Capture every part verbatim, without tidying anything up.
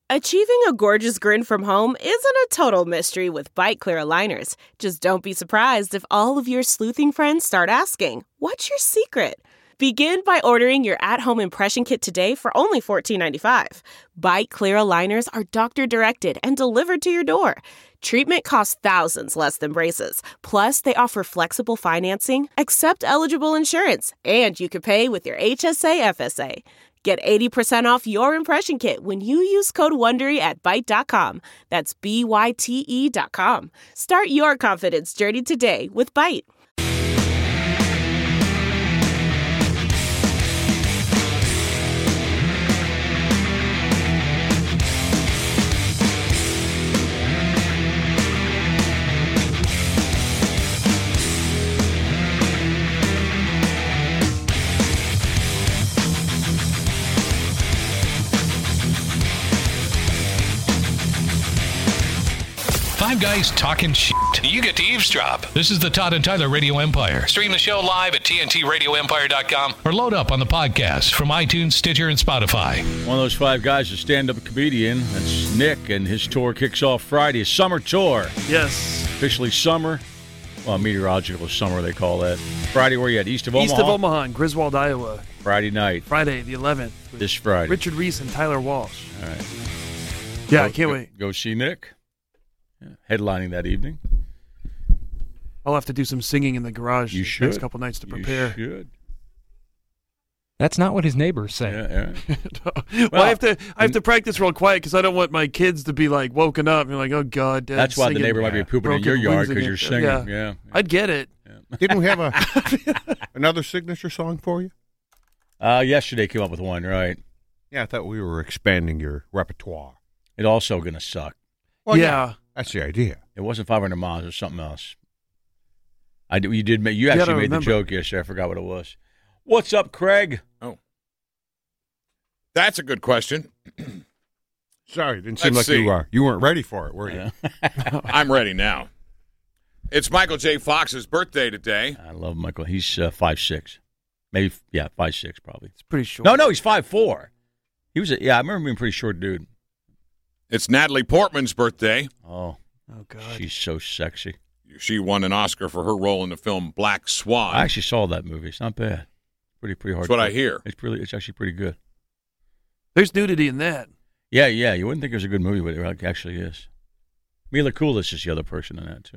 Achieving a gorgeous grin from home isn't a total mystery with Byte Clear aligners. Just don't be surprised if all of your sleuthing friends start asking, "What's your secret?" Begin by ordering your at-home impression kit today for only fourteen ninety-five. Byte Clear aligners are doctor-directed and delivered to your door. Treatment costs thousands less than braces. Plus, they offer flexible financing, accept eligible insurance, and you can pay with your H S A F S A. Get eighty percent off your impression kit when you use code WONDERY at byte dot com. That's B Y T E dot com. Start your confidence journey today with Byte. Five guys talking shit. You get to eavesdrop. This is the Todd and Tyler Radio Empire. Stream the show live at T N T radio empire dot com or load up on the podcast from iTunes, Stitcher, and Spotify. One of those five guys is a stand-up comedian. That's Nick, and his tour kicks off Friday. A summer tour. Yes. Officially summer. Well, meteorological summer, they call that. Friday, where you at? East of Omaha? East of Omaha in Griswold, Iowa. Friday night. Friday, the eleventh. This Friday. Richard Reese and Tyler Walsh. All right. Yeah, go, I can't go, wait. Go see Nick. Yeah. Headlining that evening. I'll have to do some singing in the garage you the should. next couple nights to prepare. You should. That's not what his neighbors say. Yeah, yeah. well, well, I have to I have to practice real quiet because I don't want my kids to be like woken up and be like, oh God, Dad's that's why singing. the neighbor might be pooping in your yard because you're singing. Yeah. yeah, I'd get it. Yeah. Didn't we have a another signature song for you? Uh, yesterday came up with one, right? Yeah, I thought we were expanding your repertoire. It also gonna suck. Well, yeah. yeah, that's the idea. It wasn't five hundred miles. It was something else. I did, you did. Make, you You actually gotta made remember. the joke yesterday. I forgot what it was. What's up, Craig? Oh, that's a good question. Sorry, it didn't seem Let's like see. you uh, you weren't ready for it, were you? I'm ready now. It's Michael J. Fox's birthday today. I love Michael. He's uh, five six, maybe yeah, five six probably. It's pretty short. No, no, he's five four. He was a, yeah. I remember him being a pretty short dude. It's Natalie Portman's birthday. Oh, Oh God. she's so sexy. She won an Oscar for her role in the film Black Swan. I actually saw that movie. It's not bad. Pretty pretty hard. That's what I hear. It's really it's actually pretty good. There's nudity in that. Yeah, yeah. You wouldn't think it was a good movie, but it actually is. Mila Kunis is the other person in that too.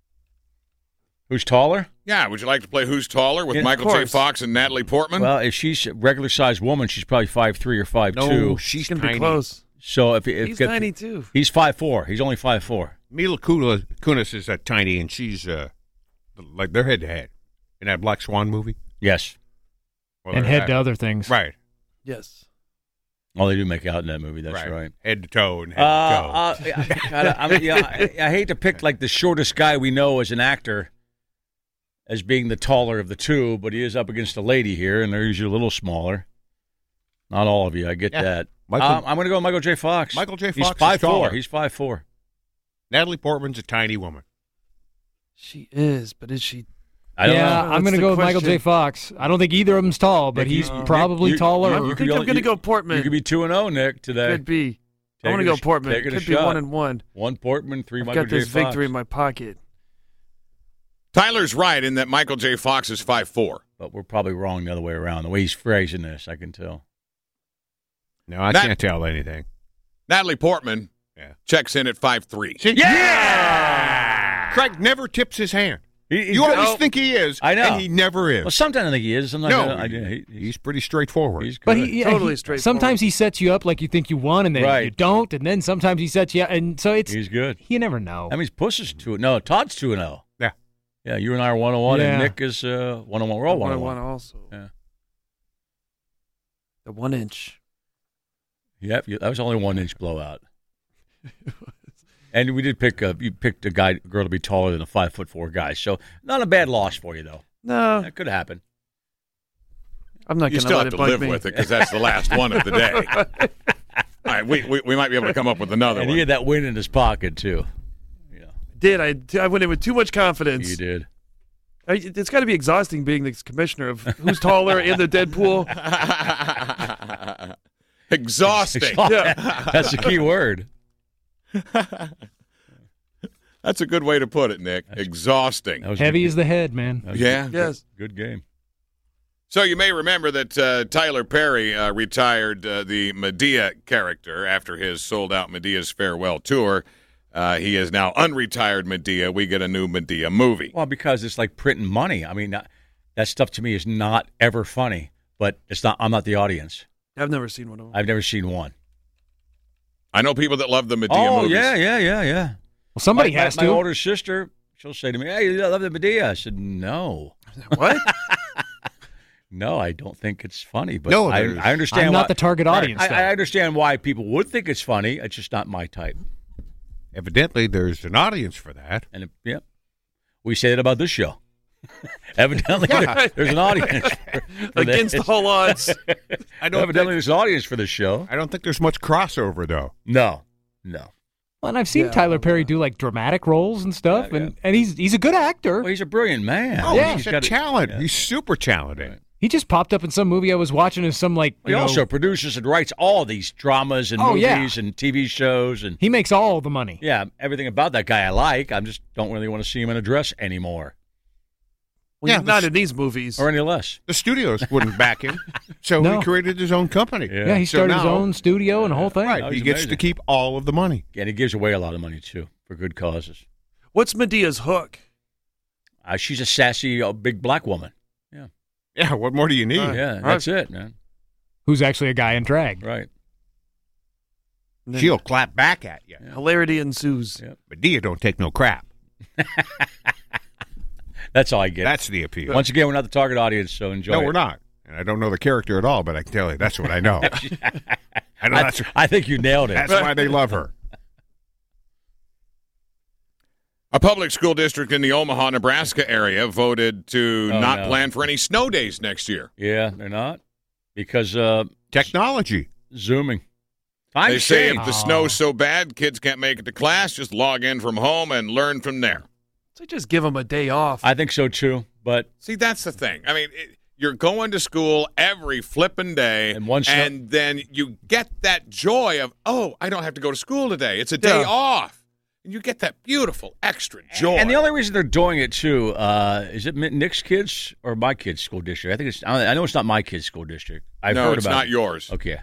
Who's taller? Yeah, would you like to play Who's Taller with Yeah, of Michael J. course. Fox and Natalie Portman? Well, if she's a regular sized woman, she's probably five three or five No, two. she's It's gonna tiny. be close. So if, if He's if, tiny too. he's five four. He's only five four. Mila Kunis Kunis is that tiny, and she's uh, like they're head to head in that Black Swan movie. Yes. Well, and they're head that- to other things. Right, Yes. Oh, they do make out in that movie. That's right. right, head to toe and head Uh, to toe. uh, I, I, I, yeah, I, I hate to pick like the shortest guy we know as an actor as being the taller of the two, but he is up against a lady here, and they're usually a little smaller. Not all of you. I get Yeah. that. Michael- um, I'm going to go with Michael J. Fox. Michael J. He's Fox is five four. taller. He's five four. Natalie Portman's a tiny woman. She is, but is she? I don't yeah, know. I'm That's going to the go with Michael question. J. Fox. I don't think either of them's tall, but Nick, he's you- probably you- taller. you- I you think could I'm only- going to you- go Portman. You could be two and zero, Nick, today. Could be. I Take want to it go a sh- Portman. take it a Could be shot. one and one. One Portman, three I've Michael got J. this Fox. victory in my pocket. Tyler's right in that Michael J. Fox is five four. But we're probably wrong the other way around. The way he's phrasing this, I can tell. No, I That- can't tell anything. Natalie Portman Yeah. checks in at five three. Yeah! Craig never tips his hand. He- he's You good. always Oh, think he is, I know. and he never is. Well, sometimes I think he is. Sometimes no, I, I, he, he's, he's pretty straightforward. he's good. But he, yeah, Totally he- straightforward. sometimes he sets you up like you think you won, and then Right. you don't, and then sometimes he sets you up, and so it's he's good. you never know. I mean, Puss is two. No, Todd's two and zero. Yeah. Yeah, you and I are one and one, Yeah. and Nick is uh, one and one. We're all one one and and one. one also. Yeah. The one inch. Yep, you- that was only a one inch blowout. And we did pick a, you picked a guy, girl to be taller than a five foot four guy. So not a bad loss for you though. No, That could happen. I'm not You going still let have it to bug live me. with it because that's the last one of the day. All right, we, we we might be able to come up with another And one. he had that win in his pocket too. Yeah, Did I? I went in with too much confidence. you did. I, it's got to be exhausting being the commissioner of who's taller in the Deadpool. Exhausting. That's the key word. That's a good way to put it, Nick. Exhausting. That was a Heavy good as the head, man. That was Yeah. good, Yes. Good game. So you may remember that uh, Tyler Perry uh, retired uh, the Medea character after his sold-out Medea's Farewell Tour. Uh, he is now unretired Medea. We get a new Medea movie. Well, because it's like printing money. I mean, that, that stuff to me is not ever funny, but it's not. I'm not the audience. I've never seen one of them. I've never seen one. I know people that love the Medea oh, movies. yeah, yeah, yeah, yeah. Well, somebody my, has my, to. My older sister, she'll say to me, hey, you love the Medea? I said, no. What? No, I don't think it's funny, but No, I, there's- I understand I'm why, not the target audience, I, though. I understand why people would think it's funny. It's just not my type. Evidently, there's an audience for that. And, it, yeah, we say that about this show. Evidently, there- there's an audience. For, for Against this. all odds. I don't. Evidently, Think, there's an audience for this show. I don't think there's much crossover though. No, no. Well, and I've seen Yeah. Tyler Perry do like dramatic roles and stuff, Yeah, and, and he's he's a good actor. Well, he's a brilliant man. Oh, Yeah. he's a got talent. yeah. He's super talented. Right. He just popped up in some movie I was watching as some like He you know, also produces and writes all these dramas and Oh, yeah. movies and T V shows and he makes all the money. yeah, everything about that guy I like. I just don't really want to see him in a dress anymore Well, Yeah, he's not the- in these movies. or any less. The studios wouldn't back him, so No. he created his own company. Yeah. Yeah, he So started his now- own studio and the whole thing. Right, Oh, he he's gets amazing. to keep all of the money. And he gives away a lot of money too for good causes. What's Medea's hook? Uh, she's a sassy, uh, big black woman. Yeah, Yeah, what more do you need? Right. yeah, right. that's it, man. Who's actually a guy in drag. Right. And then She'll clap back at you. hilarity ensues. Yeah. Medea don't take no crap. That's all I get. That's the appeal. Once again, we're not the target audience, so enjoy. no, it. we're not. And I don't know the character at all, but I can tell you that's what I know. I know I, that's, I think you nailed it. that's why they love her. A public school district in the Omaha, Nebraska area voted to Oh, not no. plan for any snow days next year. Yeah, they're not because uh, Technology. zooming. Time They say change. if the snow's so bad, kids can't make it to class, just log in from home and learn from there. So just give him a day off. I think so too, but See, that's the thing. I mean, it, you're going to school every flipping day, And one snow- and then you get that joy of, oh, I don't have to go to school today. It's a day Yeah. off. And you get that beautiful extra joy. And the only reason they're doing it too uh, is it Nick's kids or my kids' school district? I think it's. I know it's not my kids' school district. I've no, heard it's about not it. yours. Okay.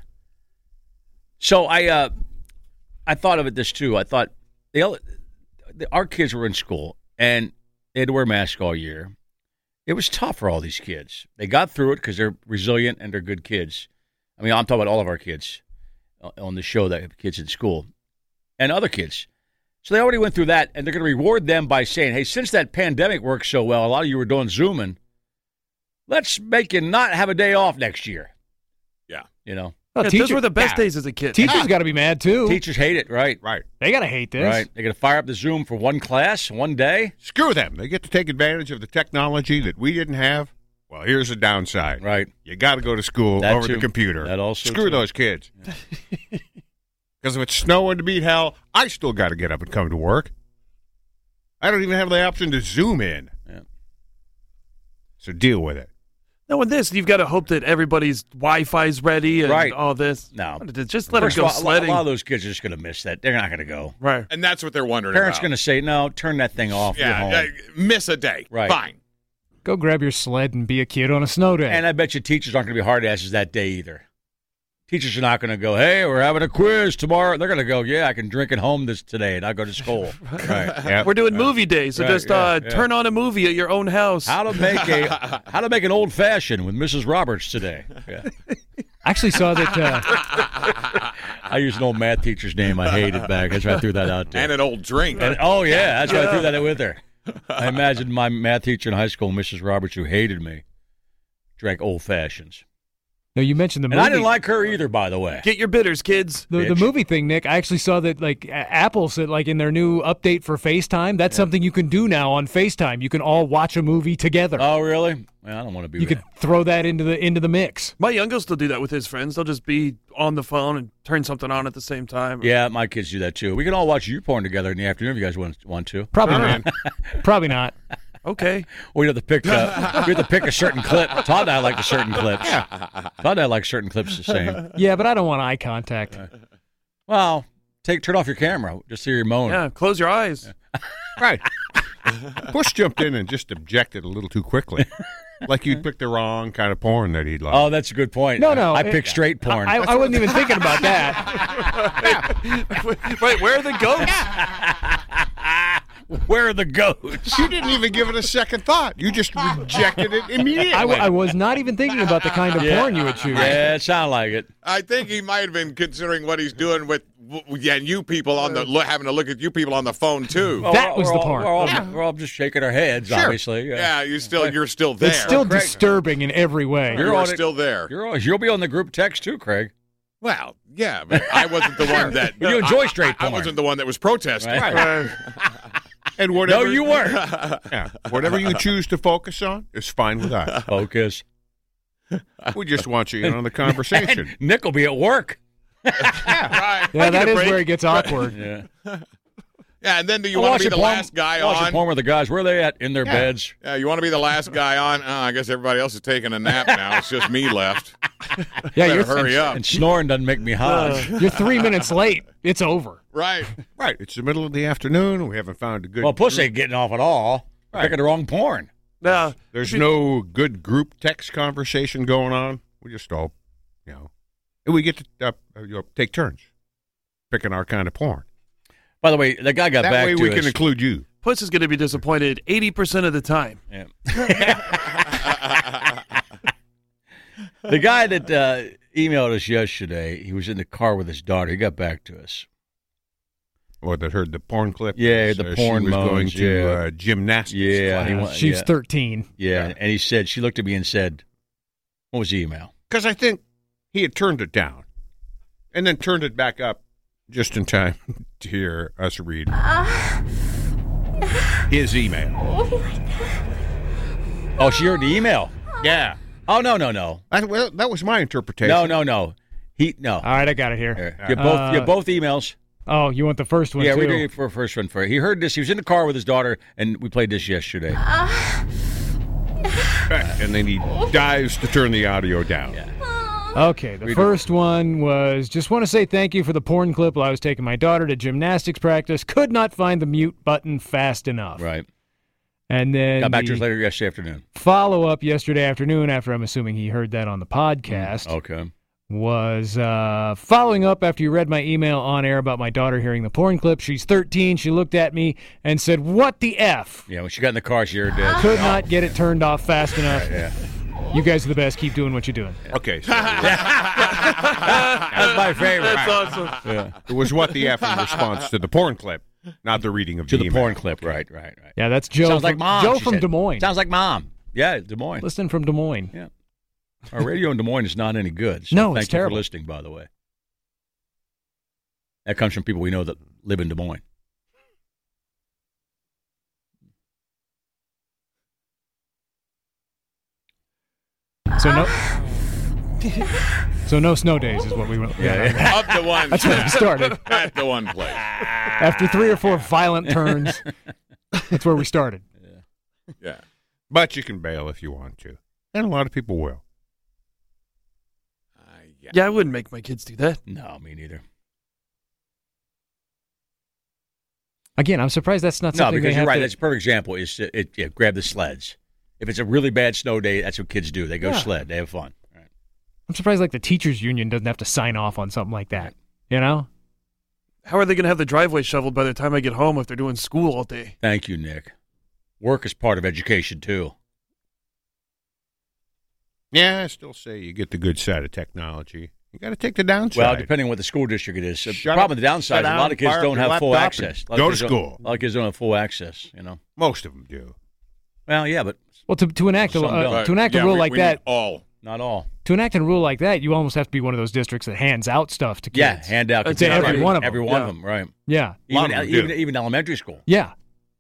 So I, uh, I thought of it this too. I thought they, all- the, our kids were in school and they had to wear masks all year. It was tough for all these kids. They got through it because they're resilient and they're good kids. I mean, I'm talking about all of our kids uh, on the show that have kids in school and other kids. So they already went through that, and they're going to reward them by saying, hey, since that pandemic worked so well, a lot of you were doing Zooming, let's make you not have a day off next year. Yeah. You know, Well, Yeah, teacher- those were the best yeah. days as a kid. Teachers got to be mad too. teachers hate it, right? Right. They got to hate this. Right. They're going to fire up the Zoom for one class, one day. Screw them. They get to take advantage of the technology that we didn't have. Well, here's the downside. Right. You got to go to school That over too. the computer. That also Screw too. those kids. Because if it's snowing to beat hell, I still got to get up and come to work. I don't even have the option to Zoom in. Yeah. So deal with it. No, with this, you've got to hope that everybody's Wi-Fi's ready and Right. all this. No. Just let First them of go all, a lot- sledding. A lot of those kids are just going to miss that. They're not going to go. Right. And that's what they're wondering Parents about. going to say, no, turn that thing off. You're yeah, home. yeah, miss a day. Right. Fine. Go grab your sled and be a kid on a snow day. And I bet you teachers aren't going to be hard asses that day either. Teachers are not going to go, hey, we're having a quiz tomorrow. They're going to go, yeah, I can drink at home this today and not go to school. Right. Yep. We're doing movie day, so Right, just yeah, uh, yeah. turn on a movie at your own house. How to make a how to make an old fashioned with Missus Roberts today. Yeah. I actually saw that. Uh, I used an old math teacher's name I hated back. That's why I threw that out there. And an old drink. And- oh yeah, that's why I threw that in with her. I imagined my math teacher in high school, Missus Roberts, who hated me, drank old fashions. no, you mentioned the And movie. I didn't like her either, by the way. Get your bitters, kids. The, the bitch. movie thing, Nick, I actually saw that like A- Apple said like in their new update for FaceTime, that's something you can do now on FaceTime. You can all watch a movie together. Oh really? Well, I don't want to be you that. could throw that into the into the mix. My youngest will do that with his friends. They'll just be on the phone and turn something on at the same time. Yeah, my kids do that too. We can all watch you porn together in the afternoon if you guys want want to. Probably not. Probably not. Okay. We have to pick. Uh, we have to pick a certain clip. Todd and I like the certain clips. Todd and I like certain clips the same. Yeah, but I don't want eye contact. Well, take turn off your camera. Just hear your moan. Yeah, close your eyes. Right. Bush jumped in and just objected a little too quickly. Like you'd pick the wrong kind of porn that he'd like. Oh, that's a good point. No, no. I it- picked straight porn. I, I wasn't even thinking about that. Wait, where are the goats? Where are the goats? You didn't even give it a second thought. You just rejected it immediately. I, w- I was not even thinking about the kind of Yeah. porn you would choose. Yeah, it sounded like it. I think he might have been considering what he's doing with, yeah, and you people on the lo- having to look at you people on the phone too. Well, That we're- was we're the all- porn. We're all, we're all just shaking our heads, Sure. obviously. Yeah, you still you're still there. It's still Craig- disturbing in every way. you're You're on it. still there. You're always, you'll be on the group text too, Craig. Well, yeah, but I wasn't the one that But you enjoy I- straight I, I porn. wasn't the one that was protesting. Right. Right. And No, whatever you weren't. Yeah, whatever you choose to focus on is fine with us. Focus. We just want you in on the conversation. Nick will be at work. Right. Yeah, I that get a is break. where it gets awkward. Yeah. Yeah, and then do you I'm want to be watching the porn- last guy watching on? porn with the guys. Where are they at? In their Yeah. beds. Yeah, you want to be the last guy on? Oh, I guess everybody else is taking a nap now. It's just me left. Yeah, Better you're, hurry up. And snoring doesn't make me hot. you're three minutes late. It's over. Right. Right. It's the middle of the afternoon. We haven't found a good. Well, Puss ain't getting off at all. Right. Picking the wrong porn. Now, There's no good group text conversation going on. We just all, you know, and we get to uh, you know, take turns picking our kind of porn. By the way, the guy got That back way to we us. can include you. Puss is going to be disappointed eighty percent of the time. Yeah. The guy that uh, emailed us yesterday, he was in the car with his daughter. He got back to us. Or that heard the porn clip. Yeah, As, the uh, porn She was going moans, to yeah. uh, gymnastics Yeah, he class. wa- She's yeah. thirteen. Yeah, and he said, she looked at me and said, what was the email? Because I think he had turned it down and then turned it back up just in time to hear us read his email. Oh, she heard the email. Yeah. Oh, no, no, no. I, well, that was my interpretation. No, no, no. He, no. All right, I got it here. Here, you both, Uh, you both emails. Oh, you want the first one Yeah, too? we did it for first one for. He heard this. He was in the car with his daughter, and we played this yesterday. Right. And then he dives to turn the audio down. Okay, the Read it. first one was just want to say thank you for the porn clip while I was taking my daughter to gymnastics practice. Could not find the mute button fast enough. Right. And then Got back to the us later yesterday afternoon. follow-up yesterday afternoon, after I'm assuming he heard that on the podcast, Okay. was uh, following up after you read my email on air about my daughter hearing the porn clip. She's thirteen. She looked at me and said, "What the F?" Yeah, when she got in the car, she heard this. Could not get it turned off fast enough. Yeah. You guys are the best. Keep doing what you're doing. Okay. So That's my favorite. That's awesome. Yeah. it was what the F in response to the porn clip, not the reading of To the, the email. porn clip. Right, right, right. Yeah, that's Joe. Sounds from, like mom. Joe she from said. Des Moines. Sounds like mom. Yeah, Des Moines. Listening from Des Moines. Yeah. Our radio in Des Moines is not any good. So No, thank it's you terrible. for listening, by the way. That comes from people we know that live in Des Moines. So no, so no snow days is what we went. Yeah, Up to one. that's where we started. At the one place. After three or four violent turns, that's where we started. Yeah. But you can bail if you want to. And a lot of people will. Uh, yeah. Yeah, I wouldn't make my kids do that. No, me neither. Again, I'm surprised that's not No, something because they you're have right. to. That's a perfect example. Is it, it, yeah, grab the sleds. If it's a really bad snow day, that's what kids do. They go Yeah. sled. They have fun. Right. I'm surprised like the teachers union doesn't have to sign off on something like that. You know? How are they going to have the driveway shoveled by the time I get home if they're doing school all day? Thank you, Nick. Work is part of education, too. Yeah, I still say you get the good side of technology. You got to take the downside. Well, depending on what the school district it is. The Shut problem up, with the downside sit is a lot down, of kids fire up don't your have full laptop access. and A lot of go kids to don't- school. A lot of kids don't have full access, you know. Most of them do. Well, yeah, but Well, to to enact a Some uh, don't. to enact Yeah, a rule we- like we that, need all. not all. to enact a rule like that, you almost have to be one of those districts that hands out stuff to kids. Yeah, hand out. That's kids. every Right. one of them. Every one Yeah. of them, right. Yeah. A lot Even, of them even, do. even elementary school. Yeah.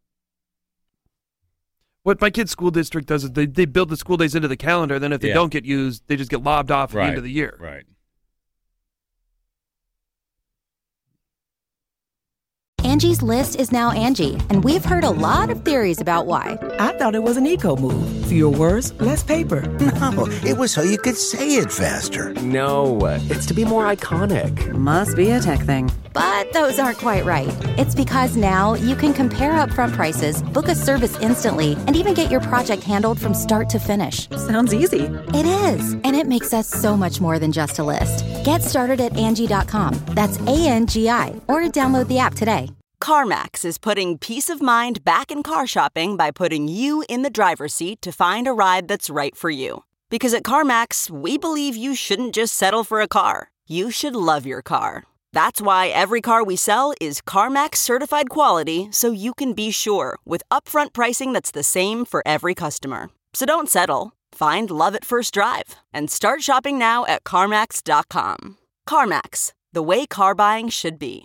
What my kid's school district does is they, they build the school days into the calendar. Then if they Yeah. don't get used, they just get lobbed off at Right. the end of the year. Right. Angie's List is now Angie, and we've heard a lot of theories about why. I thought it was an eco move. Fewer words, less paper. No, it was so you could say it faster. No, it's to be more iconic. Must be a tech thing. But those aren't quite right. It's because now you can compare upfront prices, book a service instantly, and even get your project handled from start to finish. Sounds easy. It is, and it makes us so much more than just a list. Get started at Angie dot com. That's A N G I, or download the app today. CarMax is putting peace of mind back in car shopping by putting you in the driver's seat to find a ride that's right for you. Because at CarMax, we believe you shouldn't just settle for a car. You should love your car. That's why every car we sell is CarMax certified quality, so you can be sure with upfront pricing that's the same for every customer. So don't settle. Find love at first drive and start shopping now at CarMax dot com. CarMax, the way car buying should be.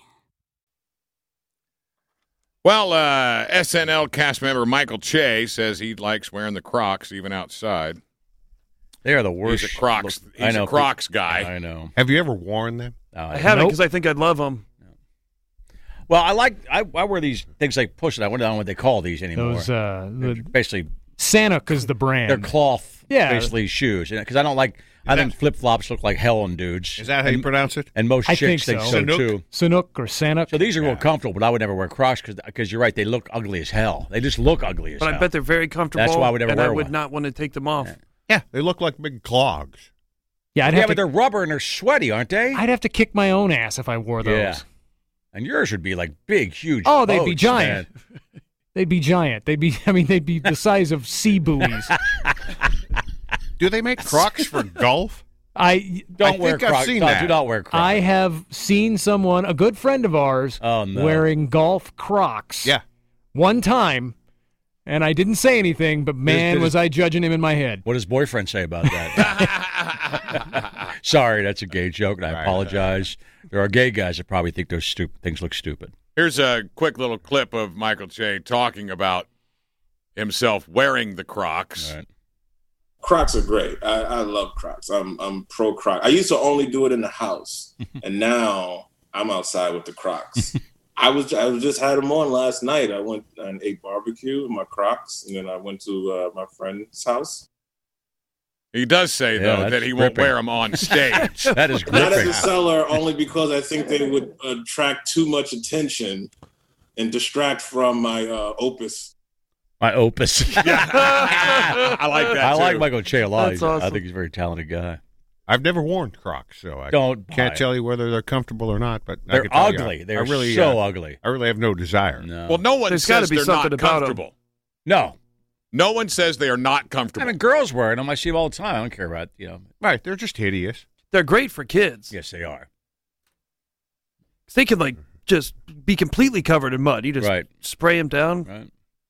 Well, uh, S N L cast member Michael Che says he likes wearing the Crocs even outside. They are the worst. He's a Crocs. Look, He's I know, a Crocs guy. I know. Have you ever worn them? Uh, I haven't nope. because I think I'd love them. Well, I like I, I wear these things like push it. I wonder what they call these anymore. Those uh, the, basically Sanuk is the brand. They're cloth, yeah. basically shoes. Because I don't like. Is I that, think flip flops look like hell on dudes. Is that how and, you pronounce it? And most I chicks think think so, so Sanuk? too. Sanuk or Sanuk. So these are yeah. real comfortable, but I would never wear Crocs because you're right. They look ugly as hell. They just look ugly as but hell. But I bet they're very comfortable. That's why I would never and wear I would one. not want to take them off. Yeah. Yeah, they look like big clogs. Yeah, I'd yeah, have but to, they're rubber and they're sweaty, aren't they? I'd have to kick my own ass if I wore those. Yeah. And yours would be like big, huge. Oh, they'd be boats, giant. man. They'd be giant. They'd be. I mean, they'd be the size of sea buoys. Do they make Crocs for golf? I don't I wear think I've Crocs. seen No, that. do not wear Crocs. I have seen someone, a good friend of ours, Oh, no. wearing golf Crocs. Yeah. One time, and I didn't say anything, but man, did his- was I judging him in my head. What does boyfriend say about that? Sorry, that's a gay joke, and I Right, apologize. There are gay guys that probably think those stupid things look stupid. Here's a quick little clip of Michael Che talking about himself wearing the Crocs. All right. Crocs are great. I, I love Crocs. I'm I'm pro Crocs. I used to only do it in the house, and now I'm outside with the Crocs. I was I was just had them on last night. I went and ate barbecue with my Crocs, and then I went to uh, my friend's house. He does say, Yeah, though, that's that he won't gripping. wear them on stage. That is Not as gripping. a seller, only because I think they would attract too much attention and distract from my uh, opus. My opus. I like that, I too. like Michael Che a lot. That's He's- I awesome. think he's a very talented guy. I've never worn Crocs, so I Don't can't buy tell you whether they're comfortable or not. But I They're can tell you, ugly. I- They're I really, so uh, ugly. I really have no desire. No. Well, no one There's says gotta be they're something not about 'em. comfortable. no. No one says they are not I comfortable. mean, girls wearing them. I see them all the time. I don't care about, you know. Right, they're just hideous. They're great for kids. Yes, they are. 'Cause they could like just be completely covered in mud. You just Right. spray them down. Right.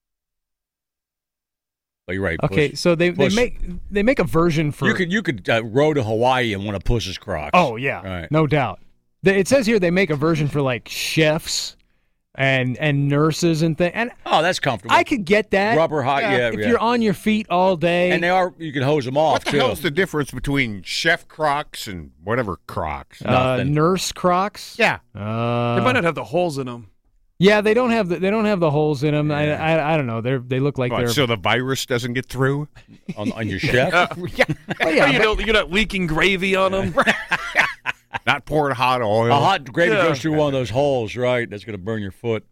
But you're right. Okay, Puss. so they, they Puss. make they make a version for. You could you could uh, row to Hawaii and want to Puss's Crocs. Oh yeah, Right. no doubt. They- It says here they make a version for like chefs and and nurses and things. And Oh, that's comfortable. I could get that. Rubber hot, yeah, if yeah. you're on your feet all day. and they are. You can hose them off What the too. hell's the difference between chef Crocs and whatever Crocs? uh, nothing. nurse Crocs. Yeah. Uh, They might not have the holes in them. yeah, they don't have the they don't have the holes in them. Yeah. I, I I don't know. They are they look like What, they're. so the virus doesn't get through? on, on your chef. yeah. Oh, yeah, you but- know, you're not leaking gravy on them. Not pouring hot oil. A hot gravy Yeah. goes through one of those holes, right? That's going to burn your foot.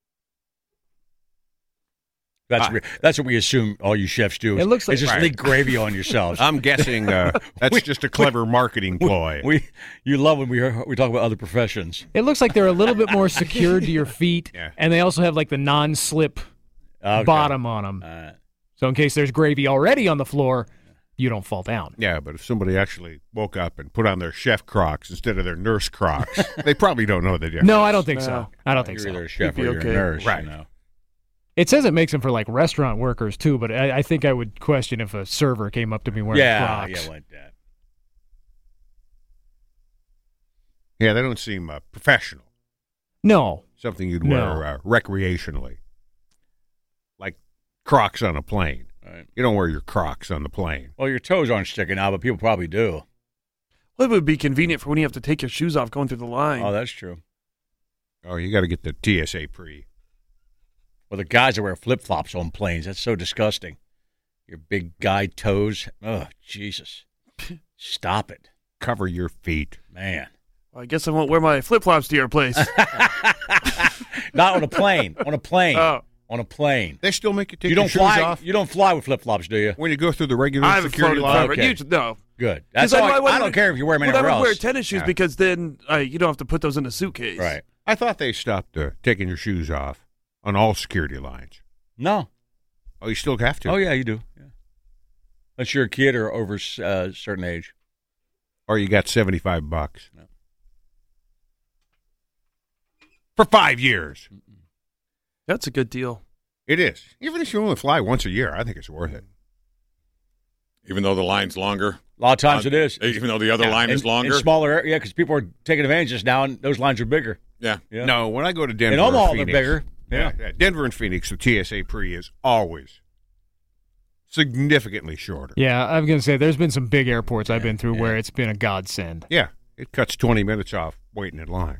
That's Ah. re- that's what we assume all you chefs do. It looks like- is just Right. leak gravy on yourselves. I'm guessing uh, that's We- just a clever marketing ploy. we you love when we hear, we talk about other professions. It looks like they're a little bit more secured to your feet, Yeah. and they also have like the non-slip Okay. bottom on them. Uh, So in case there's gravy already on the floor, you don't fall down. Yeah, but if somebody actually woke up and put on their chef Crocs instead of their nurse Crocs, they probably don't know the difference. No, I don't think so. No. I don't think you're so. either a chef You'd or be you're okay. a nurse. Right. You know. It says it makes them for like restaurant workers too, but I, I think I would question if a server came up to me wearing Yeah, Crocs. yeah, like that. Yeah, they don't seem uh, professional. No, Something you'd No. wear uh, recreationally. Like Crocs on a plane. Right. You don't wear your Crocs on the plane. Well, your toes aren't sticking out, but people probably do. Well, it would be convenient for when you have to take your shoes off going through the line. Oh, that's true. Oh, you got to get the T S A pre. Well, the guys that wear flip-flops on planes, that's so disgusting. Your big guy toes. Oh, Jesus. Stop it. Cover your feet. Man. Well, I guess I won't wear my flip-flops to your place. Not on a plane. On a plane. Oh. On a plane. They still make you take you your don't shoes fly, off? You don't fly with flip-flops, do you? When you go through the regular I haven't security floated line? forever. Okay. You, no. Good. That's I all. know I I, wouldn't- I don't care if you wear them Well, anywhere I would wear else. tennis shoes Yeah. because then uh, you don't have to put those in a suitcase. Right. I thought they stopped uh, taking your shoes off on all security lines. No. Oh, you still have to? Oh, yeah, you do. Yeah. Unless you're a kid or over a uh, certain age. Or you got seventy-five bucks. No. For five years. That's a good deal. It is. Even if you only fly once a year, I think it's worth it. Even though the line's longer? A lot of times Uh, it is. Even though the other Yeah, line in- is longer? In smaller, yeah, because people are taking advantage just now, and those lines are bigger. Yeah. Yeah. No, when I go to Denver In or Omaha, they're Phoenix, bigger. Yeah. yeah, Denver and Phoenix, the T S A pre is always significantly shorter. Yeah, I'm going to say there's been some big airports I've been through where it's been a godsend. Yeah, it cuts twenty minutes off waiting in line.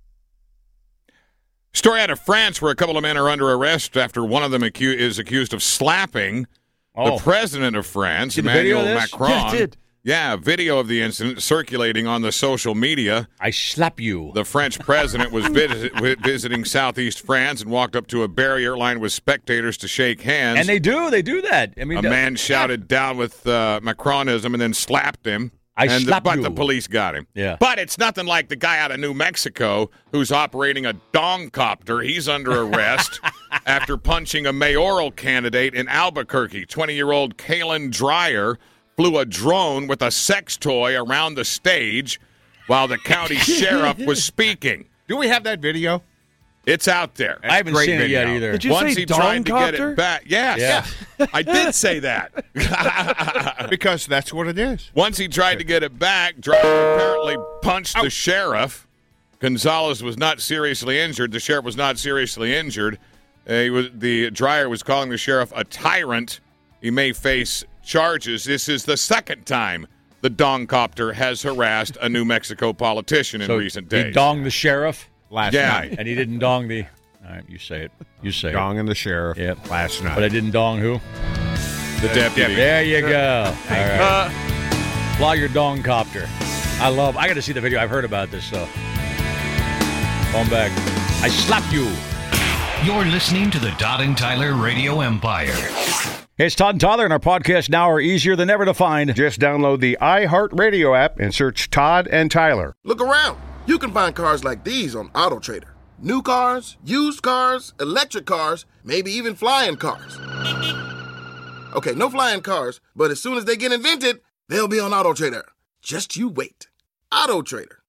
Story out of France where a couple of men are under arrest after one of them acu- is accused of slapping Oh. the president of France, See the video Emmanuel of this? Macron. Yeah, I did. Yeah, video of the incident circulating on the social media. I slap you. The French president was visit- wi- visiting southeast France and walked up to a barrier lined with spectators to shake hands. And they do. They do that. I mean, a man shouted down with uh, Macronism and then slapped him. I and slap the, But you. the police got him. Yeah. But it's nothing like the guy out of New Mexico who's operating a dong copter. He's under arrest after punching a mayoral candidate in Albuquerque. twenty-year-old Kalen Dreyer flew a drone with a sex toy around the stage while the county sheriff was speaking. Do we have that video? It's out there. I haven't Great seen it yet video. either. Did you Once say he tried to get dong-copter? it back. Yes. Yeah. I did say that. Because that's what it is. Once he tried to get it back, Dreyer apparently punched the sheriff. Gonzalez was not seriously injured. The sheriff was not seriously injured. Uh, he was, the Dreyer was calling the sheriff a tyrant. He may face charges. This is the second time the dong-copter has harassed a New Mexico politician in So recent days. He donged the sheriff, Last Yeah. night. and he didn't dong the. All right, you say it. You say Dong and the sheriff it. Yep. last night. But I didn't dong who? the deputy. There you go. All right. Uh, Fly your dong copter. I love. I got to see the video. I've heard about this stuff. Going back. I slap you. You're listening to the Todd and Tyler Radio Empire. Hey, it's Todd and Tyler, and our podcasts now are easier than ever to find. Just download the iHeartRadio app and search Todd and Tyler. Look around. You can find cars like these on AutoTrader. New cars, used cars, electric cars, maybe even flying cars. Okay, no flying cars, but as soon as they get invented, they'll be on AutoTrader. Just you wait. AutoTrader.